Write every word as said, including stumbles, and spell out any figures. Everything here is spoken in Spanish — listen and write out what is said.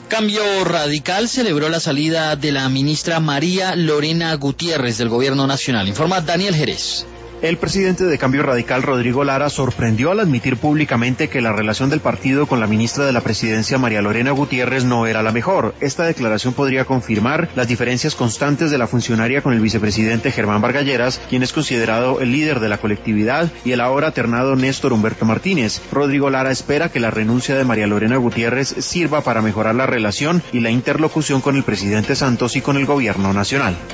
Cambio Radical celebró la salida de la ministra María Lorena Gutiérrez del Gobierno Nacional. Informa Daniel Jerez. El presidente de Cambio Radical, Rodrigo Lara, sorprendió al admitir públicamente que la relación del partido con la ministra de la Presidencia, María Lorena Gutiérrez, no era la mejor. Esta declaración podría confirmar las diferencias constantes de la funcionaria con el vicepresidente Germán Vargas Lleras, quien es considerado el líder de la colectividad, y el ahora ternado Néstor Humberto Martínez. Rodrigo Lara espera que la renuncia de María Lorena Gutiérrez sirva para mejorar la relación y la interlocución con el presidente Santos y con el Gobierno Nacional.